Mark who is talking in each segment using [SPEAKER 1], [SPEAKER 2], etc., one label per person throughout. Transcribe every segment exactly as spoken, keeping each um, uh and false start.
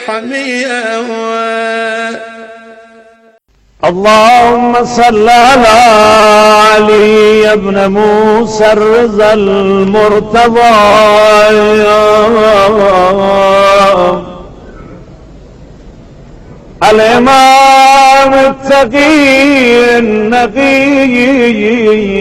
[SPEAKER 1] حميا.
[SPEAKER 2] اللهم صل على علي بن موسى الرضا المرتضى الإمام التقي النقي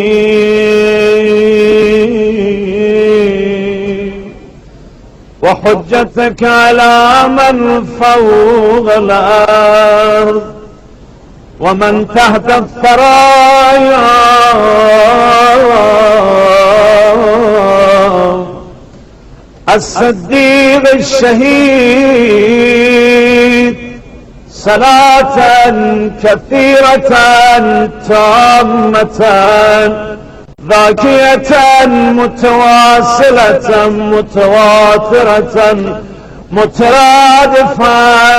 [SPEAKER 2] وحجتك على من فوق الأرض ومن تحت الثرايا الصديق الشهيد صلاة كثيرة تامة ذاكية متواصلة متواترة مترادفة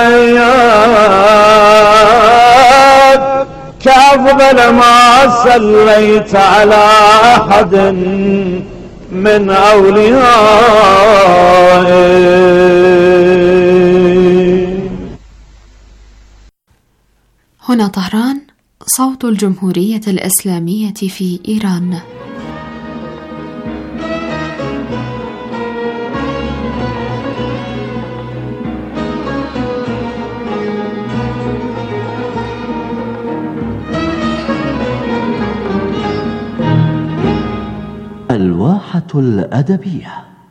[SPEAKER 2] كأفضل ما صليت على أحد من أوليائه.
[SPEAKER 3] هنا طهران، صوت الجمهورية الإسلامية في إيران.
[SPEAKER 4] الواحة الأدبية.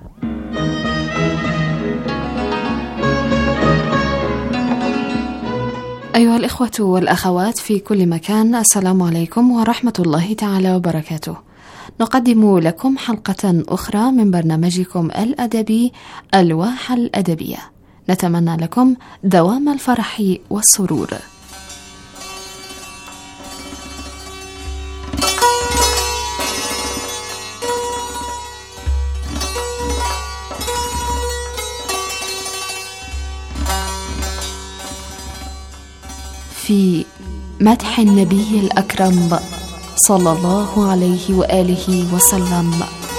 [SPEAKER 3] أيها الإخوة والأخوات في كل مكان، السلام عليكم ورحمة الله تعالى وبركاته. نقدم لكم حلقة أخرى من برنامجكم الأدبي الواحة الأدبية. نتمنى لكم دوام الفرح والسرور. في مدح النبي الأكرم صلى الله عليه وآله وسلم.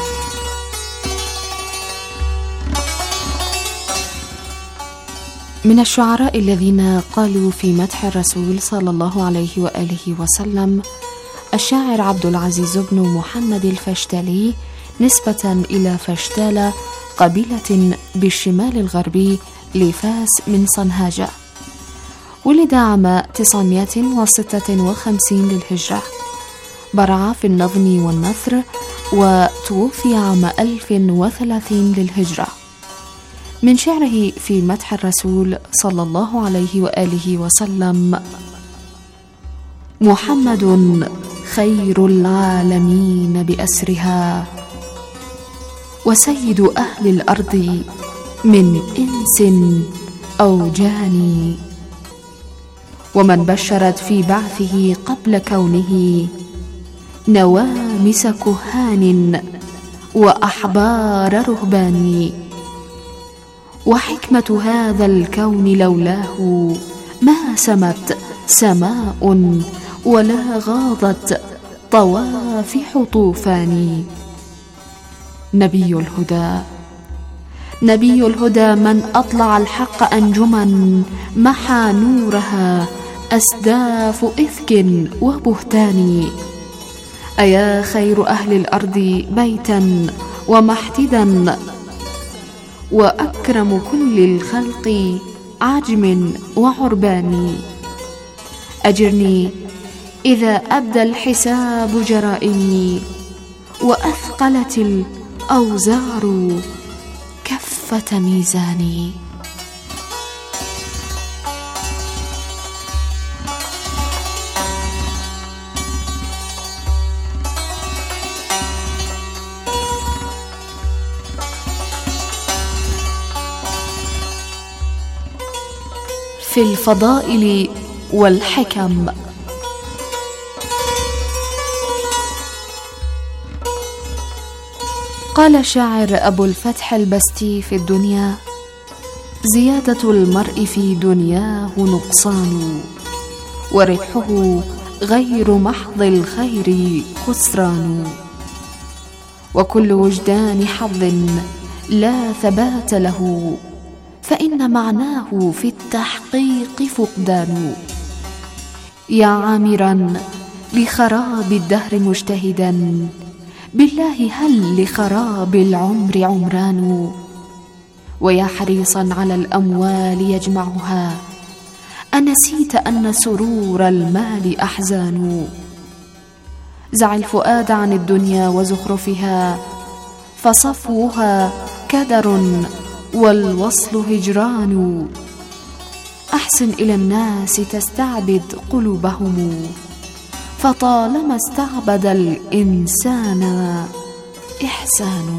[SPEAKER 3] من الشعراء الذين قالوا في مدح الرسول صلى الله عليه وآله وسلم الشاعر عبد العزيز بن محمد الفشتالي، نسبة إلى فشتالة، قبيلة بالشمال الغربي لفاس من صنهاجة. ولد عام تسعمائة وستة وخمسين للهجرة، برع في النظم والنثر، وتوفي عام ألف وثلاثين للهجرة. من شعره في مدح الرسول صلى الله عليه وآله وسلم: محمد خير العالمين بأسرها، وسيد أهل الأرض من إنس أو جاني، ومن بشرت في بعثه قبل كونه نوامس كهان وأحبار رهبان، وحكمة هذا الكون لولاه ما سمت سماء ولا غاضت طوافح طوفان. نبي الهدى، نبي الهدى من أطلع الحق أنجما محى نورها أسداف إفك وبهتان. أيا خير أهل الأرض بيتا ومحتدا، وأكرم كل الخلق عجم وعربان. أجرني إذا أبدى الحساب جرائمي، وأثقلت الأوزار كفة ميزاني. في الفضائل والحكم. قال الشاعر أبو الفتح البستي في الدنيا: زيادة المرء في دنياه نقصان، وربحه غير محض الخير خسران، وكل وجدان حظ لا ثبات له، فإن معناه في التحقيق فقدان. يا عامرا لخراب الدهر مجتهدا، بالله هل لخراب العمر عمران؟ ويا حريصا على الأموال يجمعها، أنسيت أن سرور المال أحزان؟ زع الفؤاد عن الدنيا وزخرفها، فصفوها كدر والوصل هجران. أحسن إلى الناس تستعبد قلوبهم، فطالما استعبد الإنسان إحسان.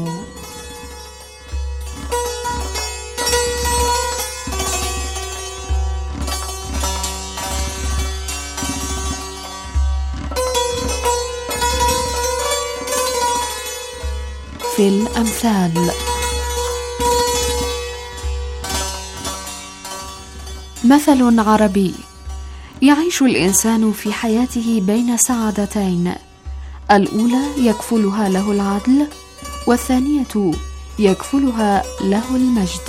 [SPEAKER 3] في الأمثال: مثل عربي: يعيش الإنسان في حياته بين سعادتين، الأولى يكفلها له العدل، والثانية يكفلها له المجد.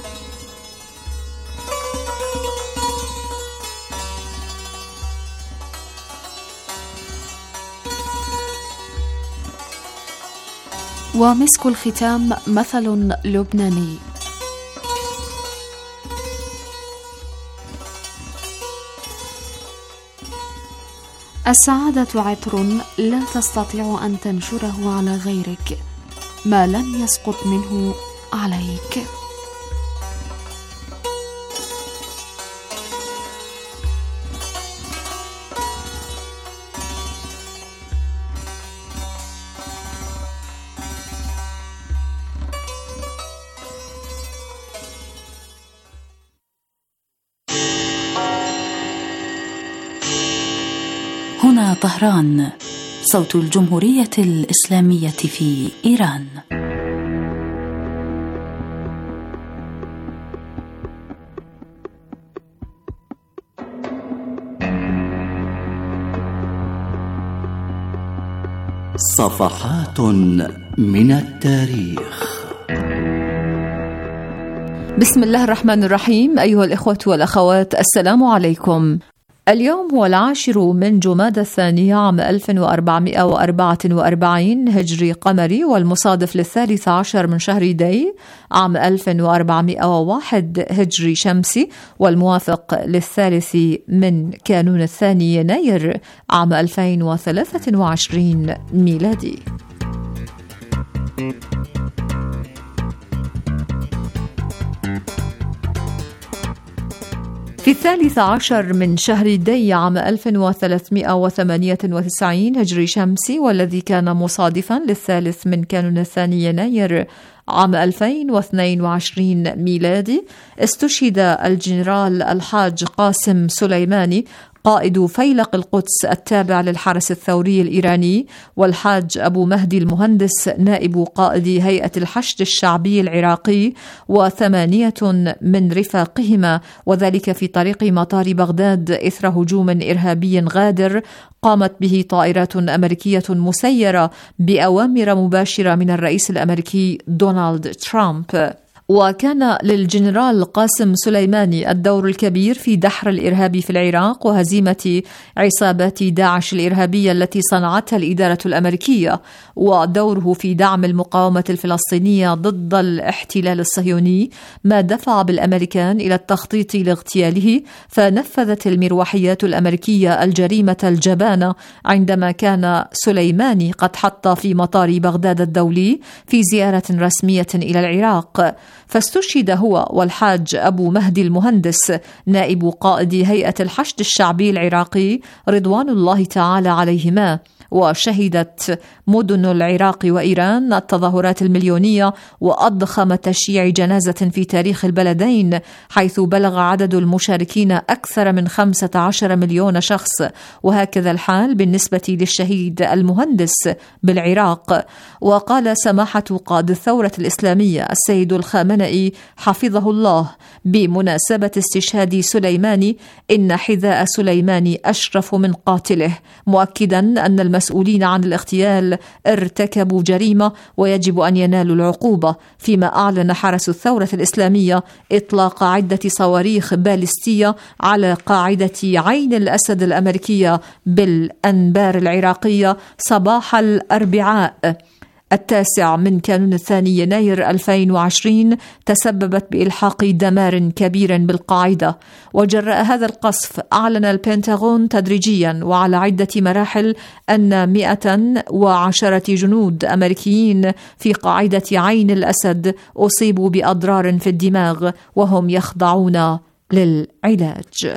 [SPEAKER 3] ومسك الختام مثل لبناني: السعادة عطر لا تستطيع أن تنشره على غيرك ما لم يسقط منه عليك.
[SPEAKER 1] هنا طهران، صوت الجمهورية الإسلامية في إيران.
[SPEAKER 4] صفحات من التاريخ.
[SPEAKER 5] بسم الله الرحمن الرحيم. أيها الإخوة والأخوات، السلام عليكم. اليوم هو العاشر من جمادى الثانية عام ألف وأربعمائة وأربعة وأربعين هجري قمري، والمصادف للثالث عشر من شهر دي عام ألف وأربعمائة وواحد هجري شمسي، والموافق للثالث من كانون الثاني يناير عام ألفين وثلاثة وعشرين ميلادي. في الثالث عشر من شهر دي عام ألف وثلاثمائة وثمانية وتسعين هجري شمسي، والذي كان مصادفا للثالث من كانون الثاني يناير عام ألفين واثنين وعشرين ميلادي، استشهد الجنرال الحاج قاسم سليماني قائد فيلق القدس التابع للحرس الثوري الإيراني، والحاج أبو مهدي المهندس نائب قائد هيئة الحشد الشعبي العراقي، وثمانية من رفاقهما، وذلك في طريق مطار بغداد إثر هجوم إرهابي غادر قامت به طائرات أمريكية مسيرة بأوامر مباشرة من الرئيس الأمريكي دونالد ترامب. وكان للجنرال قاسم سليماني الدور الكبير في دحر الإرهاب في العراق وهزيمة عصابات داعش الإرهابية التي صنعتها الإدارة الأمريكية، ودوره في دعم المقاومة الفلسطينية ضد الاحتلال الصهيوني، ما دفع بالأمريكان إلى التخطيط لاغتياله، فنفذت المروحيات الأمريكية الجريمة الجبانة عندما كان سليماني قد حط في مطار بغداد الدولي في زيارة رسمية إلى العراق، فاستشهد هو والحاج أبو مهدي المهندس نائب قائد هيئة الحشد الشعبي العراقي رضوان الله تعالى عليهما. وشهدت مدن العراق وإيران التظاهرات المليونية وأضخم تشييع جنازة في تاريخ البلدين، حيث بلغ عدد المشاركين أكثر من خمسة عشر مليون شخص، وهكذا الحال بالنسبة للشهيد المهندس بالعراق. وقال سماحة قائد الثورة الإسلامية السيد الخامنئي حفظه الله بمناسبة استشهاد سليماني: إن حذاء سليماني أشرف من قاتله، مؤكدا أن المسؤولين المسؤولين عن الاغتيال ارتكبوا جريمة ويجب أن ينالوا العقوبة، فيما أعلن حرس الثورة الإسلامية إطلاق عدة صواريخ باليستية على قاعدة عين الأسد الأمريكية بالأنبار العراقية صباح الأربعاء التاسع من كانون الثاني يناير ألفين وعشرين، تسببت بإلحاق دمار كبير بالقاعدة. وجراء هذا القصف أعلن البنتاغون تدريجيا وعلى عدة مراحل أن مئة وعشرة جنود أمريكيين في قاعدة عين الأسد أصيبوا بأضرار في الدماغ وهم يخضعون للعلاج.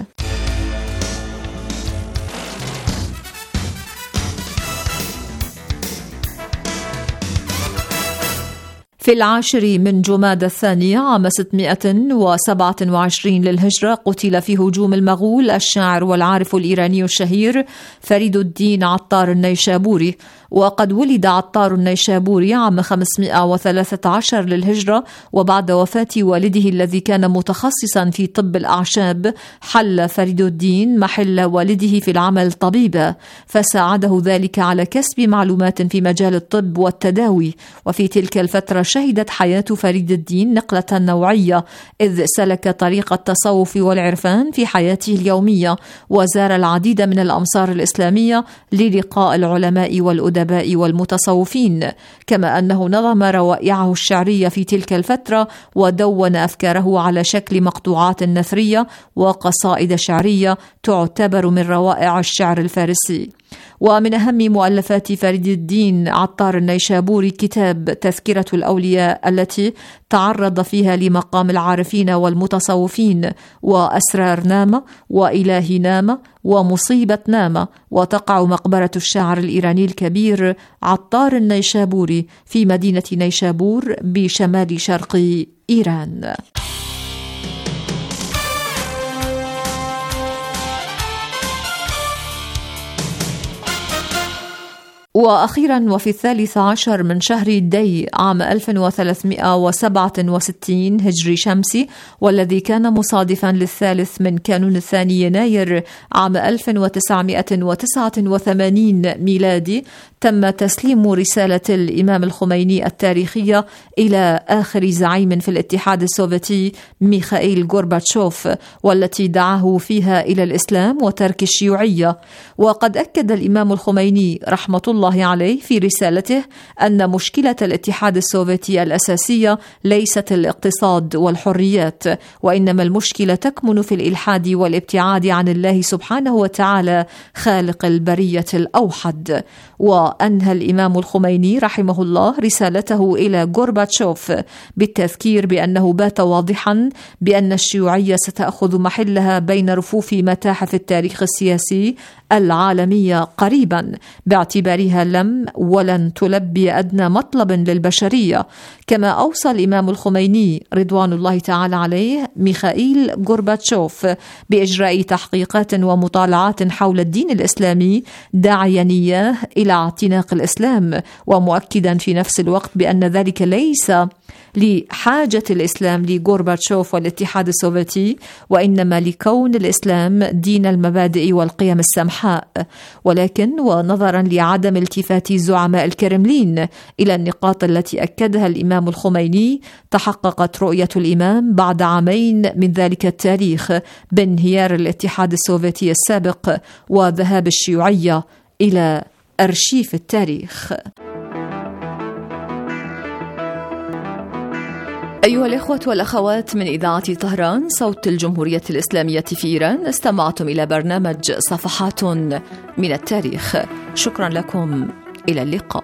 [SPEAKER 5] في العاشر من جمادى الثانية عام ستمائة وسبعة وعشرين للهجرة قتل في هجوم المغول الشاعر والعارف الإيراني الشهير فريد الدين عطار النيشابوري. وقد ولد عطار النيشابوري عام خمسمائة وثلاثة عشر للهجرة، وبعد وفاة والده الذي كان متخصصا في طب الأعشاب حل فريد الدين محل والده في العمل طبيبا، فساعده ذلك على كسب معلومات في مجال الطب والتداوي. وفي تلك الفترة شهدت حياة فريد الدين نقلة نوعية، إذ سلك طريق التصوف والعرفان في حياته اليومية، وزار العديد من الأمصار الإسلامية للقاء العلماء والأدباء والمتصوفين، كما أنه نظم روائعه الشعرية في تلك الفترة ودون أفكاره على شكل مقطوعات نثرية وقصائد شعرية تعتبر من روائع الشعر الفارسي. ومن أهم مؤلفات فريد الدين عطار النيشابوري كتاب تذكرة الأولياء، التي تعرض فيها لمقام العارفين والمتصوفين، وأسرار نامة، وإله نامة، ومصيبة نامة، وتقع مقبرة الشاعر الإيراني الكبير عطار النيشابوري في مدينة نيشابور بشمال شرق إيران. وأخيرا وفي الثالث عشر من شهر دي عام ألف وثلاثمائة وسبعة وستين هجري شمسي، والذي كان مصادفا للثالث من كانون الثاني يناير عام ألف وتسعمائة وتسعة وثمانين ميلادي، تم تسليم رسالة الإمام الخميني التاريخية إلى آخر زعيم في الاتحاد السوفيتي ميخائيل غورباتشوف، والتي دعاه فيها إلى الإسلام وترك الشيوعية. وقد أكد الإمام الخميني رحمة الله عليه في رسالته أن مشكلة الاتحاد السوفيتي الأساسية ليست الاقتصاد والحريات، وإنما المشكلة تكمن في الإلحاد والابتعاد عن الله سبحانه وتعالى خالق البرية الأوحد. وأنهى الإمام الخميني رحمه الله رسالته إلى غورباتشوف بالتذكير بأنه بات واضحا بأن الشيوعية ستأخذ محلها بين رفوف متاحف التاريخ السياسي العالمية قريبا، باعتبارها لم ولن تلبي أدنى مطلب للبشرية. كما أوصى الإمام الخميني رضوان الله تعالى عليه ميخائيل غورباتشوف بإجراء تحقيقات ومطالعات حول الدين الإسلامي، داعيا إياه إلى اعتناق الإسلام، ومؤكدا في نفس الوقت بأن ذلك ليس لحاجة الإسلام لغورباتشوف والاتحاد السوفيتي، وإنما لكون الإسلام دين المبادئ والقيم السمحاء. ولكن ونظرا لعدم التفات زعماء الكرملين إلى النقاط التي أكدها الإمام الخميني، تحققت رؤية الإمام بعد عامين من ذلك التاريخ بانهيار الاتحاد السوفيتي السابق وذهاب الشيوعية إلى أرشيف التاريخ. أيها الإخوة والأخوات من إذاعة طهران صوت الجمهورية الإسلامية في إيران، استمعتم إلى برنامج صفحات من التاريخ. شكرا لكم، إلى اللقاء.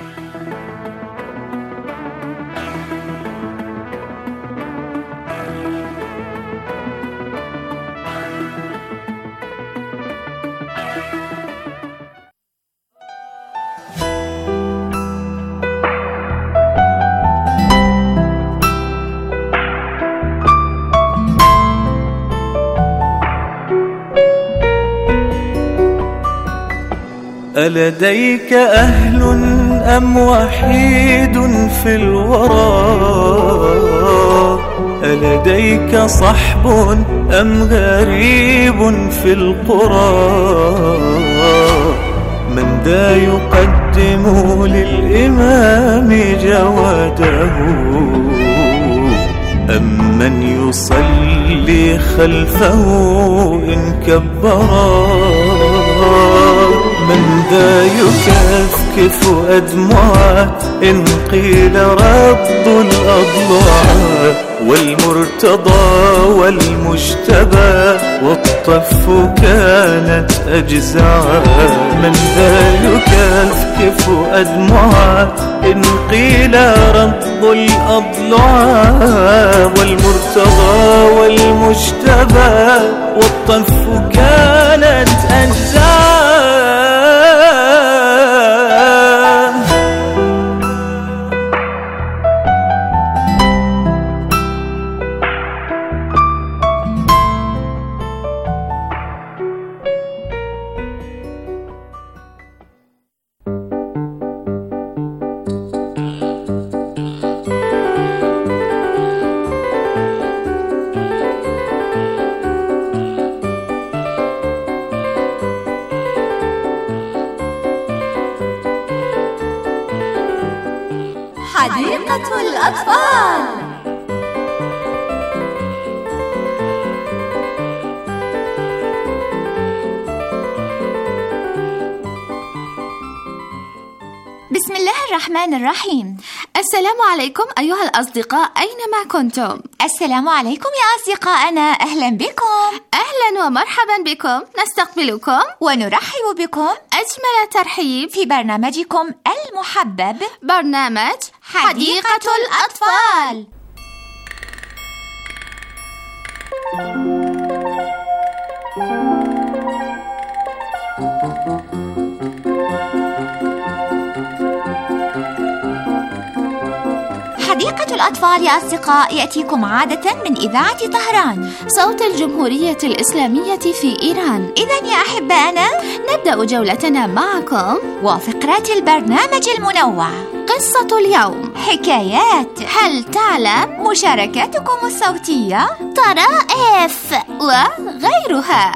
[SPEAKER 6] ألديك أهل أم وحيد في الورى؟ ألديك صحب أم غريب في القرى؟ من ذا يقدم للإمام جواده أم من يصلي خلفه إن كبرا؟ من ذا يكفكف أدمعه إن قيل رد الأضلاع؟ والمرتضى والمجتبى والطف كانت أجزعا. من ذا يكفكف أدمعه إن قيل رد الأضلاع؟ والمرتضى والمجتبى والطف كانت أجزعا.
[SPEAKER 7] حديقة الأطفال.
[SPEAKER 8] بسم الله الرحمن الرحيم.
[SPEAKER 7] السلام عليكم أيها الأصدقاء أينما كنتم.
[SPEAKER 8] السلام عليكم يا أصدقائنا، أهلا بكم.
[SPEAKER 7] أهلا ومرحبا بكم، نستقبلكم
[SPEAKER 8] ونرحب بكم
[SPEAKER 7] أجمل ترحيب
[SPEAKER 8] في برنامجكم المحبب،
[SPEAKER 7] برنامج حديقة, حديقة الأطفال.
[SPEAKER 8] حديقة الأطفال يا أصدقاء يأتيكم عادة من إذاعة طهران،
[SPEAKER 7] صوت الجمهورية الإسلامية في إيران.
[SPEAKER 8] إذن يا أحبائنا
[SPEAKER 7] نبدأ جولتنا معكم
[SPEAKER 8] وفقرات البرنامج المنوع.
[SPEAKER 7] قصة اليوم،
[SPEAKER 8] حكايات،
[SPEAKER 7] هل تعلم،
[SPEAKER 8] مشاركاتكم الصوتية،
[SPEAKER 7] طرائف وغيرها.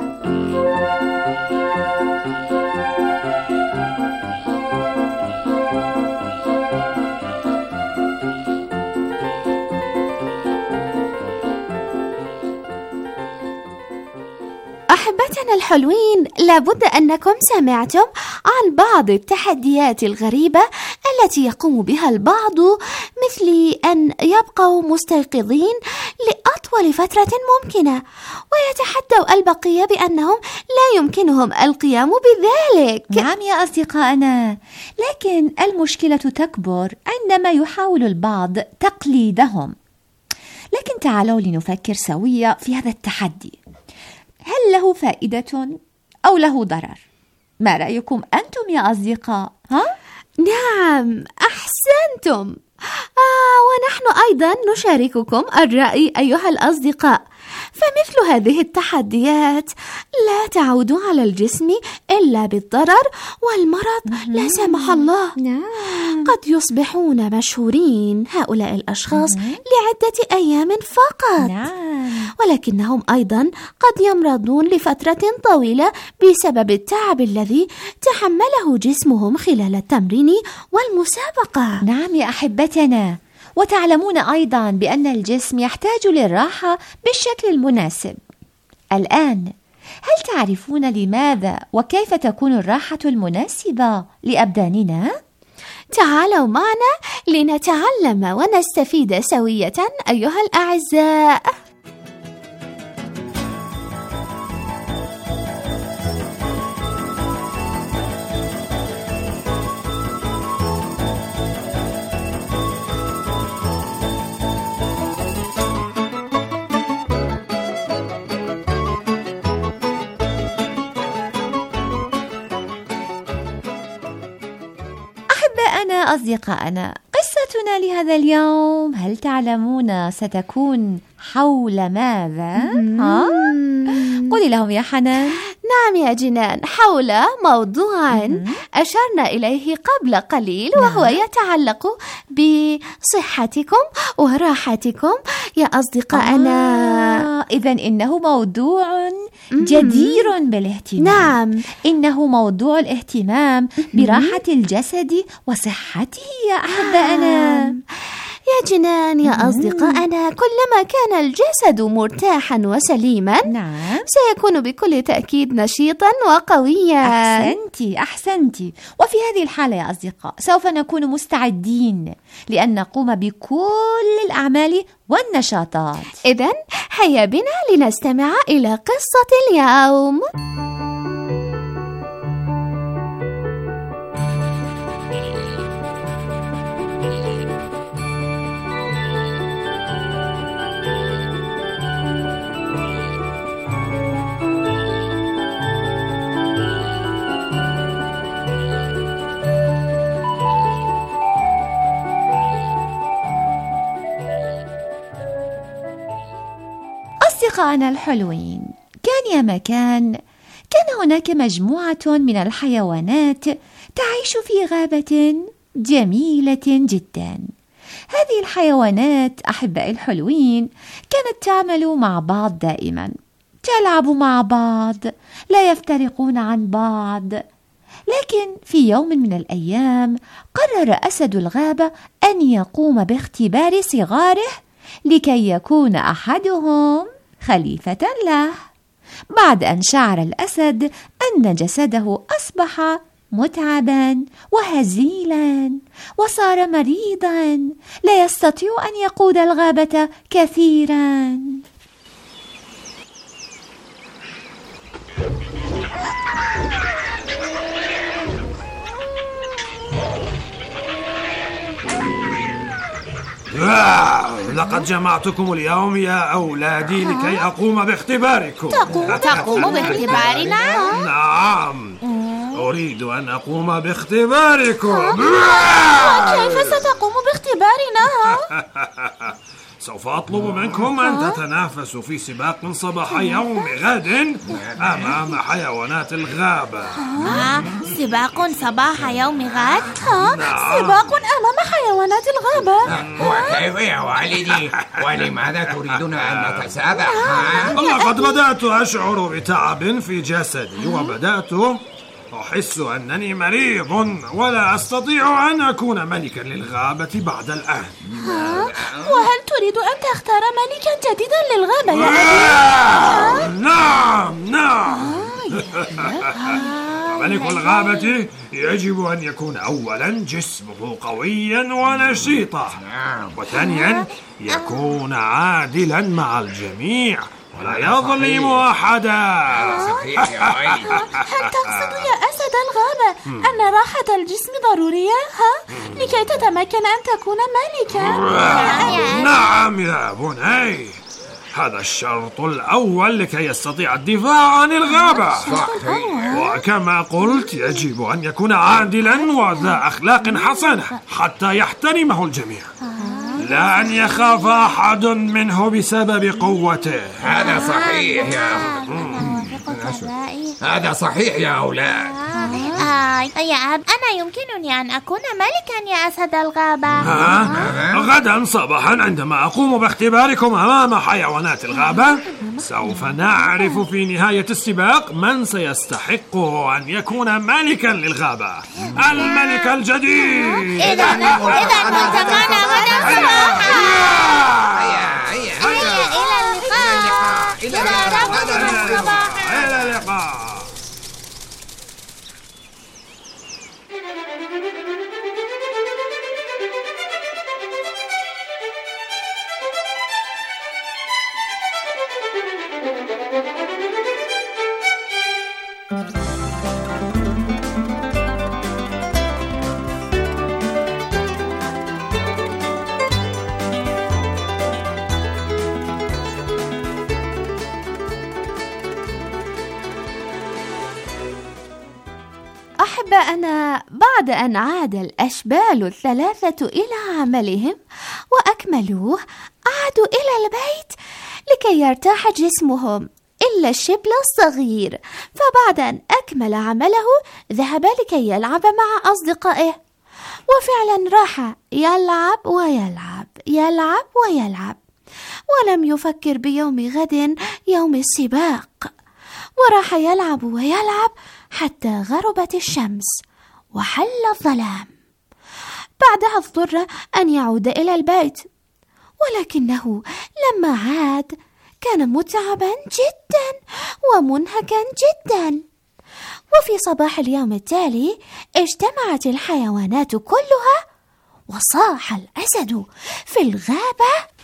[SPEAKER 7] أحبتنا الحلوين، لابد أنكم سمعتم عن بعض التحديات الغريبة التي يقوم بها البعض، مثل أن يبقوا مستيقظين لأطول فترة ممكنة، ويتحدوا البقية بأنهم لا يمكنهم القيام بذلك.
[SPEAKER 8] نعم يا أصدقائنا، لكن المشكلة تكبر عندما يحاول البعض تقليدهم. لكن تعالوا لنفكر سويا في هذا التحدي، هل له فائدة أو له ضرر؟ ما رأيكم أنتم يا أصدقاء؟ ها؟
[SPEAKER 7] نعم، أحسنتم. آه ونحن أيضا نشارككم الرأي أيها الأصدقاء. فمثل هذه التحديات لا تعود على الجسم إلا بالضرر والمرض، لا سمح الله.
[SPEAKER 8] نعم.
[SPEAKER 7] قد يصبحون مشهورين هؤلاء الأشخاص لعدة أيام فقط.
[SPEAKER 8] نعم.
[SPEAKER 7] ولكنهم أيضا قد يمرضون لفترة طويلة بسبب التعب الذي تحمله جسمهم خلال التمرين والمسابقة.
[SPEAKER 8] نعم يا أحبتنا، وتعلمون أيضا بأن الجسم يحتاج للراحة بالشكل المناسب. الآن هل تعرفون لماذا وكيف تكون الراحة المناسبة لأبداننا؟
[SPEAKER 7] تعالوا معنا لنتعلم ونستفيد سوية أيها الأعزاء.
[SPEAKER 8] أحبائنا أصدقائنا، قصتنا لهذا اليوم هل تعلمون ستكون حول ماذا؟ ها؟ قولي لهم يا حنان.
[SPEAKER 7] نعم يا جنان، حول موضوع أشرنا إليه قبل قليل، وهو يتعلق بصحتكم وراحتكم يا أصدقائنا.
[SPEAKER 8] آه، إذن إنه موضوع جدير بالاهتمام.
[SPEAKER 7] نعم،
[SPEAKER 8] إنه موضوع الاهتمام براحة الجسد وصحته يا أحبائنا.
[SPEAKER 7] يا جنان يا أصدقائنا، كلما كان الجسد مرتاحا وسليما
[SPEAKER 8] نعم
[SPEAKER 7] سيكون بكل تأكيد نشيطا وقويا.
[SPEAKER 8] أحسنتي أحسنتي. وفي هذه الحالة يا أصدقاء سوف نكون مستعدين لأن نقوم بكل الأعمال والنشاطات.
[SPEAKER 7] إذن هيا بنا لنستمع إلى قصة اليوم.
[SPEAKER 8] أصدقائنا الحلوين، كان يا مكان كان هناك مجموعة من الحيوانات تعيش في غابة جميلة جدا. هذه الحيوانات أحبائي الحلوين كانت تعمل مع بعض دائما، تلعب مع بعض، لا يفترقون عن بعض. لكن في يوم من الأيام قرر أسد الغابة أن يقوم باختبار صغاره لكي يكون أحدهم خليفة له. بعد أن شعر الأسد أن جسده أصبح متعبا وهزيلا وصار مريضا لا يستطيع أن يقود الغابة كثيرا.
[SPEAKER 9] لقد جمعتكم اليوم يا أولادي لكي أقوم باختباركم.
[SPEAKER 7] تقوم, تقوم باختبارنا؟
[SPEAKER 9] نعم، أريد أن أقوم باختباركم.
[SPEAKER 7] وكيف ستقوم باختبارنا؟
[SPEAKER 9] سوف أطلب منكم أن تتنافسوا في سباق صباح يوم غد أمام حيوانات الغابة.
[SPEAKER 7] سباق صباح يوم غد؟
[SPEAKER 9] نعم.
[SPEAKER 7] سباق أمام حيوانات الغابة؟
[SPEAKER 10] وكيف يا والدي؟ ولماذا تريدون أن نتسابق؟
[SPEAKER 9] لقد بدأت أشعر بتعب في جسدي وبدأت أحس أنني مريض ولا أستطيع أن أكون ملكا للغابة بعد الآن.
[SPEAKER 7] وهل تريد أن تختار ملكا جديدا للغابة يا أبي؟
[SPEAKER 9] نعم نعم. ملك الغابة يجب أن يكون أولا جسمه قويا ونشيطا، وثانيا يكون عادلا مع الجميع ولا يظلم أحدا.
[SPEAKER 7] هل تقصد يا أسد الغابة أن راحة الجسم ضرورية ها؟ لكي تتمكن أن تكون ملكا؟
[SPEAKER 9] نعم يا بني، هذا الشرط الأول لكي يستطيع الدفاع عن الغابة. وكما قلت يجب أن يكون عادلا وذا أخلاق حسنة حتى يحترمه الجميع، لا أن يخاف أحد منه بسبب قوته.
[SPEAKER 10] هذا صحيح يا هذا صحيح يا أولاد.
[SPEAKER 7] آه يا أب، أنا يمكنني أن أكون ملكا يا أسد الغابة.
[SPEAKER 9] آه؟ غدا صباحا عندما أقوم باختباركم أمام حيوانات الغابة سوف نعرف في نهاية السباق من سيستحق أن يكون ملكا للغابة، الملك الجديد.
[SPEAKER 7] إذا إذا نلتقينا غدا صباحا.
[SPEAKER 10] إلى اللقاء.
[SPEAKER 7] إلى اللقاء.
[SPEAKER 9] إلى اللقاء.
[SPEAKER 7] أحبائنا، بعد أن عاد الأشبال الثلاثة إلى عملهم وأكملوه عادوا إلى البيت لكي يرتاح جسمهم إلا الشبل الصغير، فبعد أن أكمل عمله ذهب لكي يلعب مع أصدقائه، وفعلا راح يلعب ويلعب يلعب ويلعب ولم يفكر بيوم غد يوم السباق. وراح يلعب ويلعب حتى غربت الشمس وحل الظلام. بعدها اضطر أن يعود إلى البيت، ولكنه لما عاد كان متعبا جدا ومنهكا جدا. وفي صباح اليوم التالي اجتمعت الحيوانات كلها وصاح الأسد في الغابة: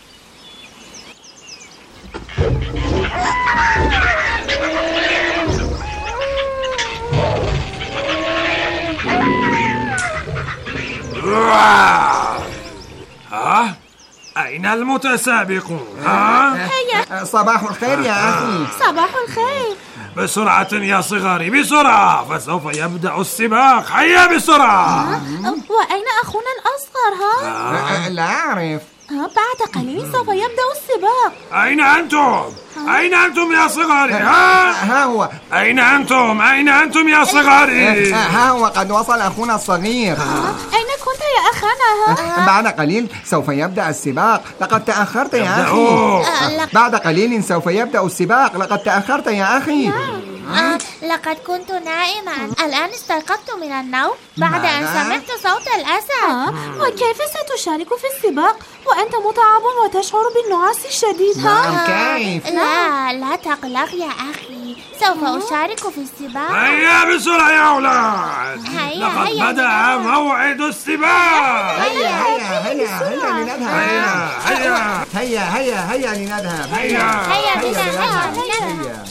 [SPEAKER 9] ها؟ أين المتسابقون؟ ها؟
[SPEAKER 10] هيا. صباح الخير يا أخي.
[SPEAKER 7] صباح الخير.
[SPEAKER 9] بسرعة يا صغاري، بسرعة، فسوف يبدأ السباق. هيا بسرعة.
[SPEAKER 7] وأين أخونا الأصغر؟ ها؟
[SPEAKER 10] لا أعرف.
[SPEAKER 7] بعد قليل سوف يبدأ السباق.
[SPEAKER 9] أين أنتم؟ أين أنتم يا صغاري؟ ها؟
[SPEAKER 10] ها هو.
[SPEAKER 9] أين أنتم؟ أين أنتم يا صغاري؟
[SPEAKER 10] ها هو قد وصل أخونا الصغير.
[SPEAKER 7] أين كنت يا أخانا؟
[SPEAKER 10] بعد قليل سوف يبدأ السباق. لقد تأخرت يا أخي. بعد قليل سوف يبدأ السباق. لقد تأخرت يا أخي.
[SPEAKER 11] آه، لقد كنت نائما. الآن استيقظت من النوم بعد أن سمعت صوت الأسد.
[SPEAKER 7] آه، وكيف ستشارك في السباق وأنت متعب وتشعر بالنعاس الشديد؟
[SPEAKER 10] ها؟ كيف؟
[SPEAKER 11] لا لا تقلق يا أخي، سوف أشارك في السباق.
[SPEAKER 9] هيا بسرعة يا أولاد، لقد
[SPEAKER 11] هيا
[SPEAKER 9] بدأ موعد السباق.
[SPEAKER 10] هيا هيا هيا هيا لنذهب.
[SPEAKER 9] هيا
[SPEAKER 10] هيا هيا هيا لنذهب.
[SPEAKER 11] هيا هيا بنا هيا.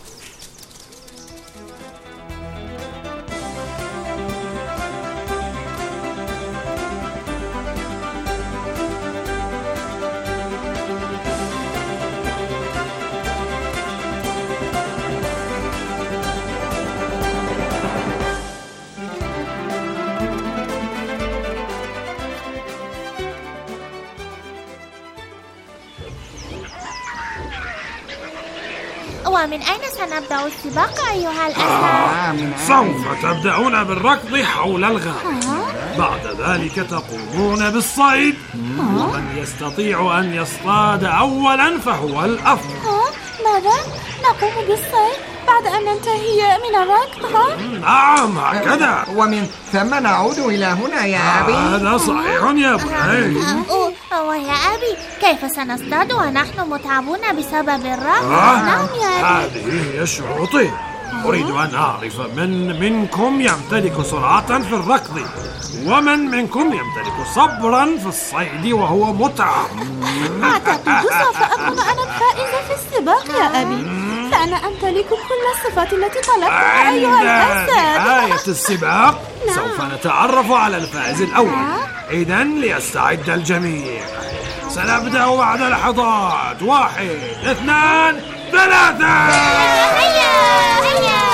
[SPEAKER 11] ومن أين سنبدأ السباق أيها الأسد؟
[SPEAKER 9] آه، سوف تبدأون بالركض حول الغابة. بعد ذلك تقومون بالصيد، ومن يستطيع أن يصطاد أولا فهو الأفضل.
[SPEAKER 7] ماذا؟ نقوم بالصيد بعد أن ننتهي من الركض؟ ها؟
[SPEAKER 9] نعم هكذا.
[SPEAKER 10] ومن ثم نعود إلى هنا يا أبي.
[SPEAKER 9] هذا صحيح يا بني.
[SPEAKER 11] ويا أبي، كيف سنصطاد ونحن متعبون بسبب الركض؟
[SPEAKER 9] نعم يا أبي. هذه هي شروطي. أريد أن أعرف من منكم يمتلك سرعة في الركض، ومن منكم يمتلك صبرا في الصيد وهو متعب.
[SPEAKER 7] أعتقد سوف أكون أنا الفائزة في السباق يا أبي، فأنا أمتلك كل الصفات التي طلبتها أيها الأسد.
[SPEAKER 9] عند نهاية السباق سوف نتعرف على الفائز الأول. إذن ليستعد الجميع. سنبدأ بعد لحظات. واحد، اثنان، ثلاثة.
[SPEAKER 11] هيا هيا.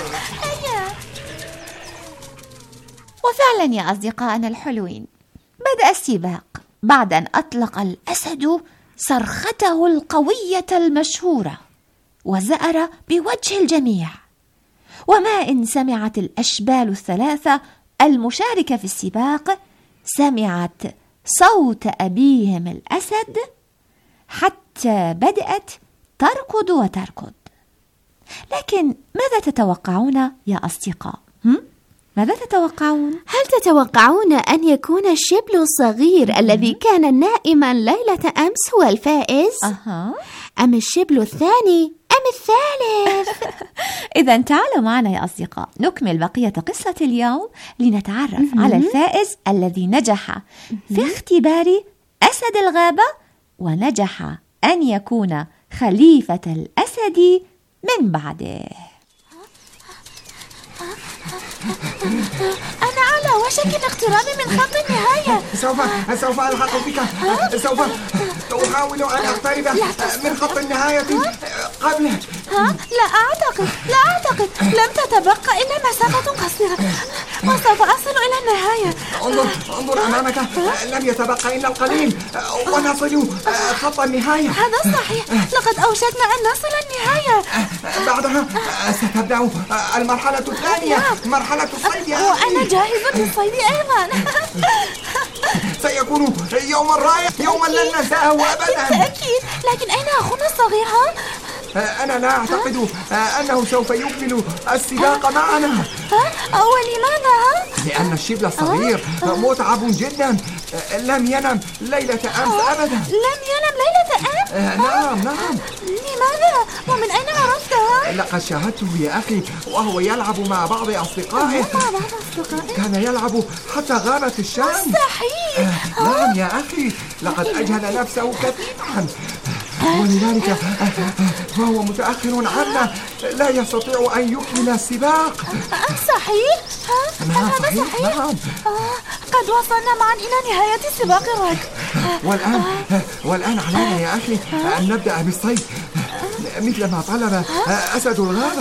[SPEAKER 8] وفعلا يا أصدقائنا الحلوين، بدأ السباق بعد أن أطلق الأسد صرخته القوية المشهورة وزأر بوجه الجميع. وما إن سمعت الأشبال الثلاثة المشاركة في السباق سمعت صوت أبيهم الأسد حتى بدأت تركض وتركض. لكن ماذا تتوقعون يا أصدقاء؟ هم؟ ماذا تتوقعون؟
[SPEAKER 7] هل تتوقعون أن يكون الشبل الصغير الذي كان نائما ليلة أمس هو الفائز؟
[SPEAKER 8] أها.
[SPEAKER 7] أم الشبل الثاني أم الثالث؟
[SPEAKER 8] إذا تعالوا معنا يا أصدقاء نكمل بقية قصة اليوم لنتعرف على الفائز الذي نجح في اختبار أسد الغابة ونجح أن يكون خليفة الأسد من بعده.
[SPEAKER 7] أنا على وشك الاقتراب من خط النهاية.
[SPEAKER 10] سوف سوف ألحق بك. سوف أحاول أن أقترب من خط النهاية قبلك.
[SPEAKER 7] ها؟ لا أعتقد لا أعتقد لم تتبقى إلا مسافة قصيرة وسوف أصل إلى النهاية.
[SPEAKER 10] انظر انظر أمامك، لم يتبقى إلا القليل ونصل خط النهاية.
[SPEAKER 7] هذا صحيح، لقد أوشكنا أن نصل النهاية.
[SPEAKER 10] بعدها ستبدأ المرحلة الثانية، مرحلة الصيد.
[SPEAKER 7] وأنا جاهز للصيد أيضا.
[SPEAKER 10] سيكون يوما رائع، يوما لن ننساه أبدا.
[SPEAKER 7] بالتأكيد، لكن أين أخونا الصغير؟
[SPEAKER 10] أنا لا أعتقد أنه سوف يكمل السباق معنا.
[SPEAKER 7] ولماذا؟
[SPEAKER 10] لأن الشبل الصغير متعب جدا، لم ينم ليلة أمس أبدا.
[SPEAKER 7] لم ينم ليلة أمس؟
[SPEAKER 10] نعم نعم.
[SPEAKER 7] لماذا؟ ومن أين عرفتها؟
[SPEAKER 10] لقد شاهدته يا أخي وهو يلعب مع بعض أصدقائه.
[SPEAKER 7] مع بعض أصدقائه؟
[SPEAKER 10] كان يلعب حتى غابت الشمس.
[SPEAKER 7] مستحيل.
[SPEAKER 10] نعم يا أخي، لقد أجهد نفسه كثيرا ولذلك فهو متأخر عنا، لا يستطيع أن يكمل السباق.
[SPEAKER 7] صحيح؟
[SPEAKER 10] نعم صحيح. نعم.
[SPEAKER 7] قد وصلنا معا إلى نهاية سباق الركض.
[SPEAKER 10] والآن والآن علينا يا أخي أن نبدأ بالصيد مثل ما طلب أسد الغابة.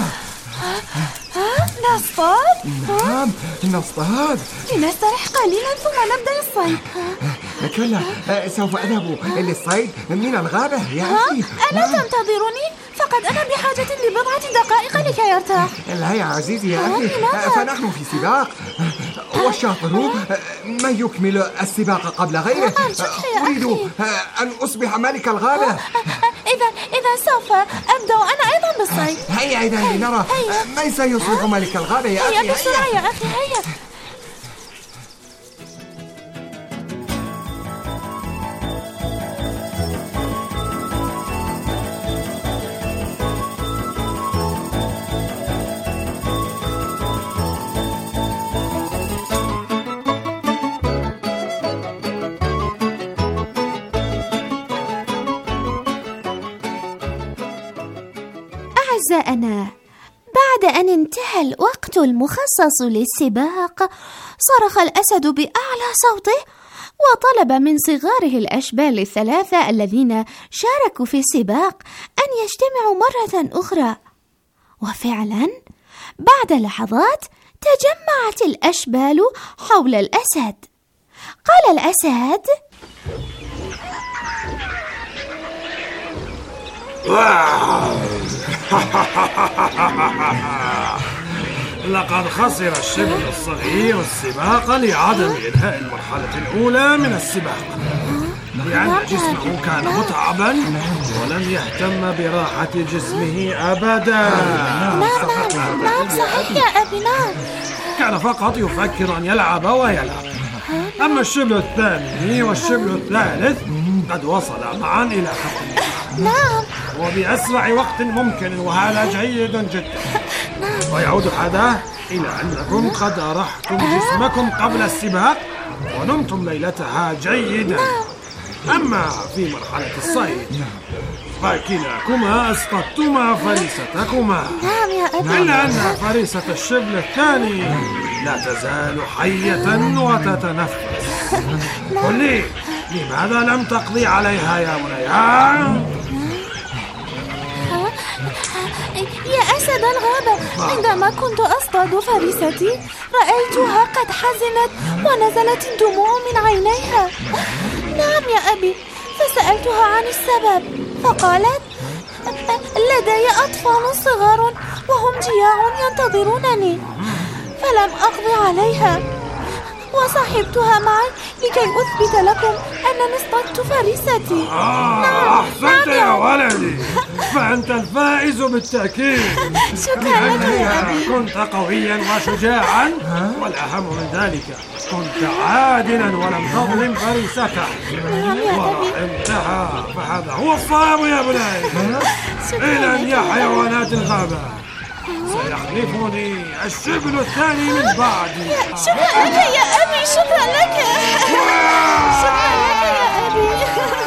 [SPEAKER 7] نصطاد؟
[SPEAKER 10] نعم نصطاد.
[SPEAKER 7] لنستريح قليلا ثم نبدأ الصيد.
[SPEAKER 10] كلا، سوف أذهب للصيد من الغابة يا أخي.
[SPEAKER 7] ألا تنتظرني؟ فقد أنا بحاجة لبضعة دقائق لكي يرتاح.
[SPEAKER 10] لا يا عزيزي يا أخي، فنحن في سباق والشاطر من يكمل السباق قبل غيره. أريد أن أصبح ملك الغابة.
[SPEAKER 7] إذا إذا سوف أبدأ أنا أيضا بالصيد.
[SPEAKER 10] هيا إذا لنرى من سيصبح ملك الغابة يا أخي.
[SPEAKER 7] هيا بسرعة يا أخي هيا. أعزائنا، بعد أن انتهى الوقت المخصص للسباق، صرخ الأسد بأعلى صوته وطلب من صغاره الأشبال الثلاثة الذين شاركوا في السباق أن يجتمعوا مرة أخرى. وفعلا بعد لحظات تجمعت الأشبال حول الأسد. قال الأسد:
[SPEAKER 9] لقد خسر الشبل الصغير السباق لعدم إنهاء المرحلة الأولى من السباق، لأن جسمه كان متعبا ولم يهتم براحة جسمه أبدا.
[SPEAKER 7] نعم نعم نعم صحيح يا أبي. نعم
[SPEAKER 9] كان فقط يفكر أن يلعب ويلعب. أما الشبل الثاني والشبل الثالث قد وصل معا إلى خط
[SPEAKER 7] نعم
[SPEAKER 9] وبأسرع وقت ممكن، وهذا جيد جدا. ويعود هذا إلى أنكم قد أرحتم جسمكم قبل السباق ونمتم ليلتها جيدا. أما في مرحلة الصيد فكلاكما أسقطتما فريستكما.
[SPEAKER 7] نعم يا أبي.
[SPEAKER 9] إلا أن فريسة الشبل الثاني لا تزال حية وتتنفس. قل لي، لماذا لم تقضي عليها يا بنيان؟
[SPEAKER 7] يا أسد الغابة، عندما كنت أصطاد فريستي رأيتها قد حزنت ونزلت الدموع من عينيها. نعم يا أبي، فسألتها عن السبب فقالت: لدي أطفال صغار وهم جياع ينتظرونني، فلم أقضي عليها وصاحبتها معي لكي أثبت لكم أنني اصطدت فريستي.
[SPEAKER 9] آه نعم. أحسنت يا ولدي، فأنت الفائز بالتأكيد.
[SPEAKER 7] شكرا لك يا أبي.
[SPEAKER 9] كنت قويا وشجاعا، والأهم من ذلك كنت عادلا ولم تظلم فريستك ورحمتها، فهذا هو الصواب يا بني. إذا يا حيوانات الغابة، سيخلفني الشبل الثاني من بعدي.
[SPEAKER 7] شكرا لك يا أبي. شكرا لك. شكرا لك يا أبي.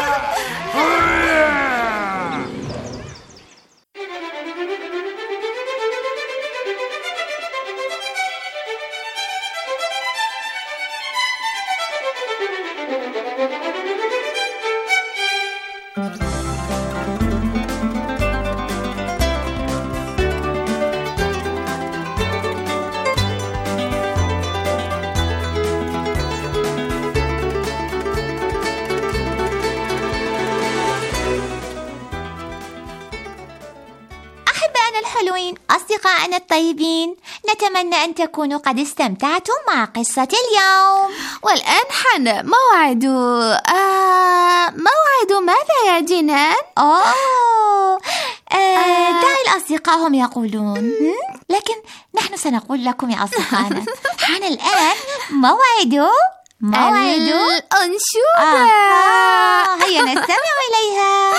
[SPEAKER 11] أصدقائنا الطيبين، نتمنى أن تكونوا قد استمتعتم مع قصة اليوم.
[SPEAKER 7] والآن حان موعد آه موعد ماذا يا جنان؟
[SPEAKER 11] أوه آه
[SPEAKER 8] أصدقائهم يقولون. لكن نحن سنقول لكم يا أصدقائنا. حان الآن موعد موعد
[SPEAKER 7] الأنشودة.
[SPEAKER 8] آه. هيا نستمع إليها.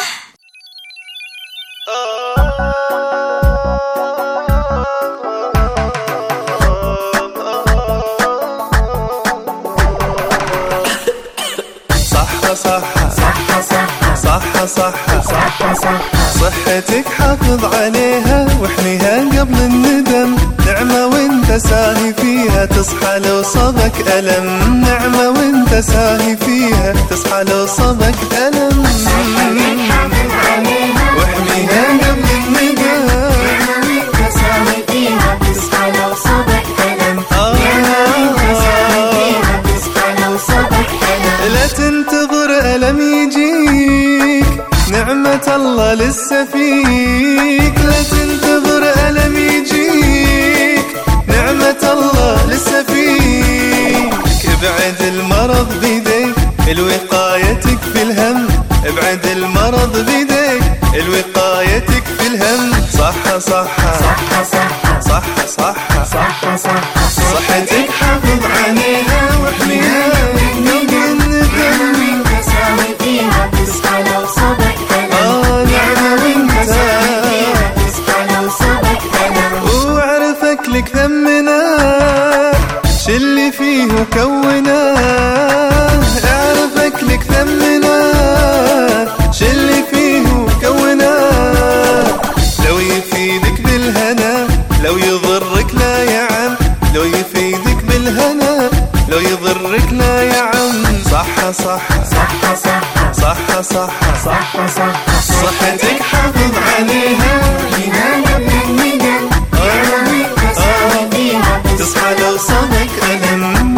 [SPEAKER 6] صح صح صح صح صح صح صح صحتك حافظ عليها واحميها قبل الندم. نعمة وانت ساهي فيها تصحى لو صابك ألم. نعمة وانت ساهي فيها تصحى لو صابك ألم. صحتك حافظ عليها واحميها قبل الندم. نعمة وانت ساهي فيها تصحى لو صابك ألم. نعمة وانت ساهي فيها تصحى لو صابك ألم. لا تنتظر ألم يجيك، نعمة الله لسه فيك. لا تنتظر ألم يجيك، نعمة الله لسه فيك. ابعد المرض بيديك، الوقايتك في الهم. ابعد المرض بيديك، الوقايتك في الهم. صح صح صح صح صح صح صح صح صحتك حافظ عليها واحميها قبل الندم. تساوي فيها تصحى لو صابك ألم. آه نعمة وانت فيها تصحى لو صابك ألم. واعرفك لك ثمناه شلي فيه وكوناه. اعرفك لك ثمناه شلي فيه وكوناه. لو يفيدك بالهنا لو يضرك لا يا عم. لو يفيدك بالهنا لو يضرك لا يا عم. صح صح صح صح صح صح صح صح صحتك حافظ عليها واحميها قبل الندم. تصحى فيها تصحى لو صابك ألم.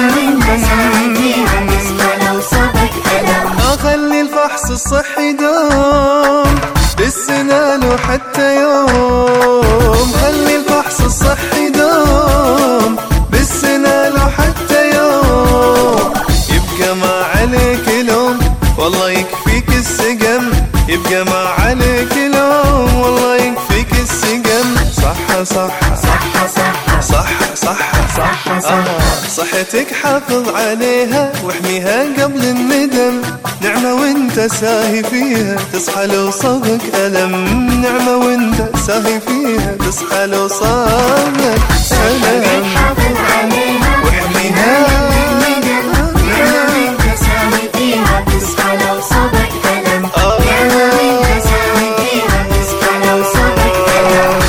[SPEAKER 6] تصحى لو صابك ألم. أخلي الفحص الصحي دوم بالسنان وحتى يوم. خلي الفحص الصحي دوم بالسنان وحتى يوم. يبقى ما عليك لوم والله يكفيك السقم. يبقى ما عليك لوم والله يكفيك السقم. صح صح صح صح صح صح صح صح صحتك حافظ عليها واحميها قبل الندم. نعمة وانت ساهي فيها تصحى لو صابك ألم. نعمة وانت ساهي فيها تصحى لو صابك ألم. حافظ عليها واحميها قبل الندم. نعمة وانت ساهي فيها تصحى لو صابك ألم. نعمة وانت ساهي فيها تصحى لو صابك ألم.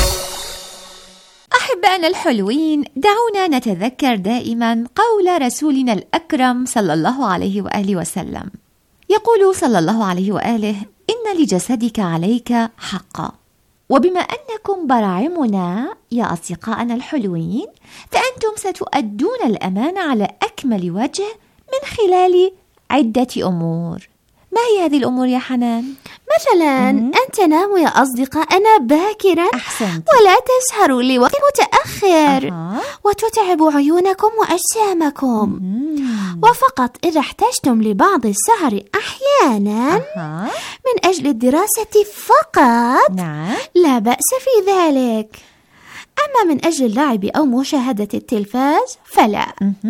[SPEAKER 8] أحبائنا الحلوين، دعونا نتذكر دائما قول رسولنا الأكرم صلى الله عليه وآله وسلم. يقول صلى الله عليه وآله: إن لجسدك عليك حقا. وبما أنكم براعمنا يا أصدقائنا الحلوين، فأنتم ستؤدون الأمانة على أكمل وجه من خلال عدة أمور. ما هي هذه الأمور يا حنان؟
[SPEAKER 7] مثلا أن تناموا يا أصدقائنا باكرا.
[SPEAKER 8] أحسنت.
[SPEAKER 7] ولا تسهروا لوقت متأخر.
[SPEAKER 8] أه.
[SPEAKER 7] وتتعبوا عيونكم وأجسامكم.
[SPEAKER 8] مم.
[SPEAKER 7] وفقط إذا احتجتم لبعض السهر أحيانا
[SPEAKER 8] أه.
[SPEAKER 7] من أجل الدراسة فقط،
[SPEAKER 8] نعم،
[SPEAKER 7] لا بأس في ذلك. أما من أجل اللعب أو مشاهدة التلفاز فلا.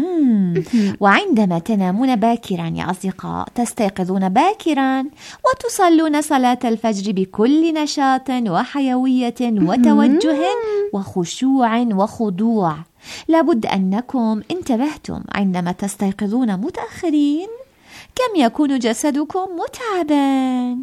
[SPEAKER 8] وعندما تنامون باكرا يا أصدقاء تستيقظون باكرا وتصلون صلاة الفجر بكل نشاط وحيوية وتوجه وخشوع وخضوع. لابد أنكم انتبهتم عندما تستيقظون متأخرين كم يكون جسدكم متعبا.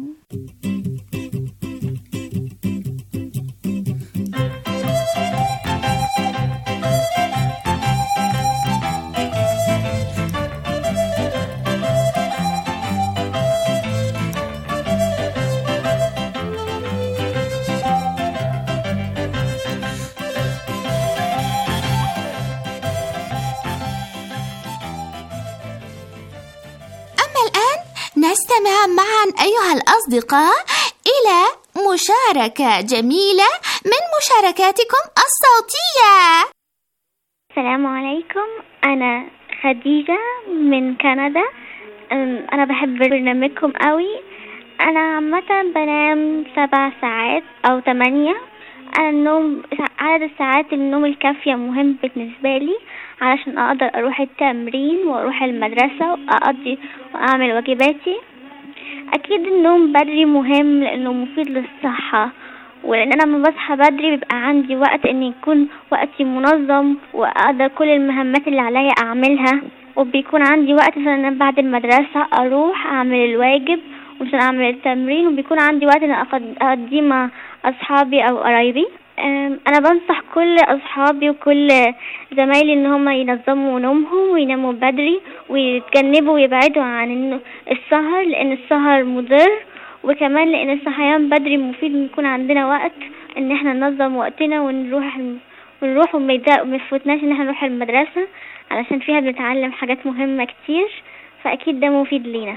[SPEAKER 7] نستمع معا أيها الأصدقاء إلى مشاركة جميلة من مشاركاتكم الصوتية.
[SPEAKER 12] السلام عليكم، أنا خديجة من كندا. أنا بحب برنامجكم قوي. أنا عامة بنام سبع ساعات أو ثمانية، أنا النوم، عدد الساعات النوم الكافية مهم بالنسبة لي علشان أقدر أروح التمرين وأروح المدرسة وأقضي وأعمل واجباتي. أكيد النوم بدري مهم لأنه مفيد للصحة، ولأن أنا لما بصحى بدري بيبقى عندي وقت إن يكون وقتي منظم وأقدر كل المهمات اللي عليا أعملها، وبيكون عندي وقت مثلا بعد المدرسة أروح أعمل الواجب ومثلا أعمل التمرين، وبيكون عندي وقت إن أقضيه مع أصحابي أو قرايبي. أنا بنصح كل أصحابي وكل زمايلي إن هم ينظموا نومهم ويناموا بدري ويتجنبوا ويبعدوا عن السهر، لأن السهر مضر، وكمان لأن الصحيان بدري مفيد يكون عندنا وقت إن احنا ننظم وقتنا ونروح ونروح وما يفوتناش إن احنا نروح المدرسة علشان فيها بنتعلم حاجات مهمة كتير، فأكيد ده مفيد لينا.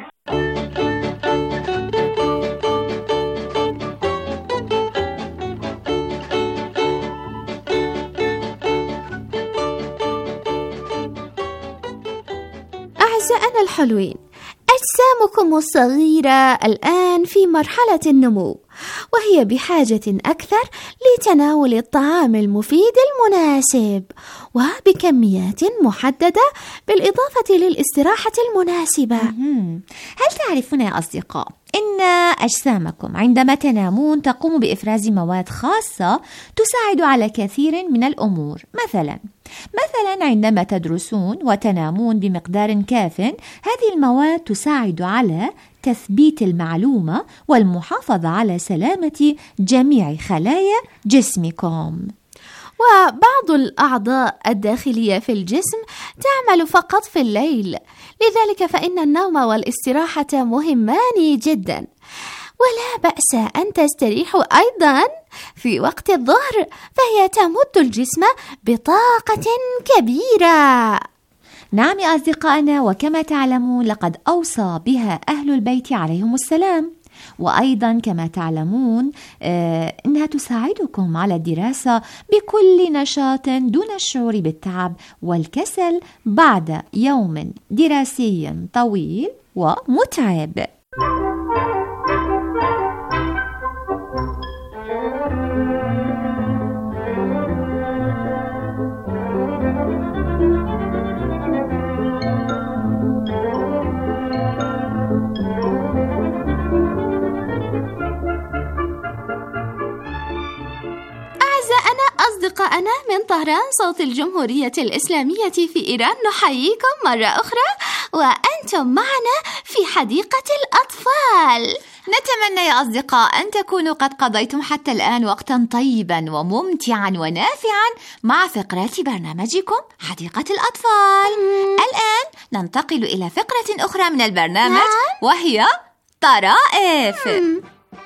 [SPEAKER 3] أعزائنا الحلوين، أجسامكم الصغيرة الآن في مرحلة النمو، وهي بحاجة أكثر لتناول الطعام المفيد المناسب وبكميات محددة، بالإضافة للاستراحة المناسبة.
[SPEAKER 8] هل تعرفون يا أصدقاء إن أجسامكم عندما تنامون تقوم بإفراز مواد خاصة تساعد على كثير من الأمور؟ مثلا مثلا عندما تدرسون وتنامون بمقدار كاف، هذه المواد تساعد على تثبيت المعلومة والمحافظة على سلامة جميع خلايا جسمكم.
[SPEAKER 3] وبعض الأعضاء الداخلية في الجسم تعمل فقط في الليل، لذلك فإن النوم والاستراحة مهمان جدا، ولا بأس أن تستريحوا أيضا في وقت الظهر، فهي تمد الجسم بطاقة كبيرة.
[SPEAKER 8] نعم يا أصدقائنا، وكما تعلمون لقد أوصى بها أهل البيت عليهم السلام، وأيضا كما تعلمون آه إنها تساعدكم على الدراسة بكل نشاط دون الشعور بالتعب والكسل بعد يوم دراسي طويل ومتعب.
[SPEAKER 3] أصدقائنا من طهران صوت الجمهورية الإسلامية في إيران، نحييكم مرة أخرى وأنتم معنا في حديقة الأطفال.
[SPEAKER 8] نتمنى يا أصدقاء أن تكونوا قد قضيتم حتى الآن وقتا طيبا وممتعا ونافعا مع فقرات برنامجكم حديقة الأطفال. مم. الآن ننتقل إلى فقرة أخرى من البرنامج، نعم. وهي طرائف. مم.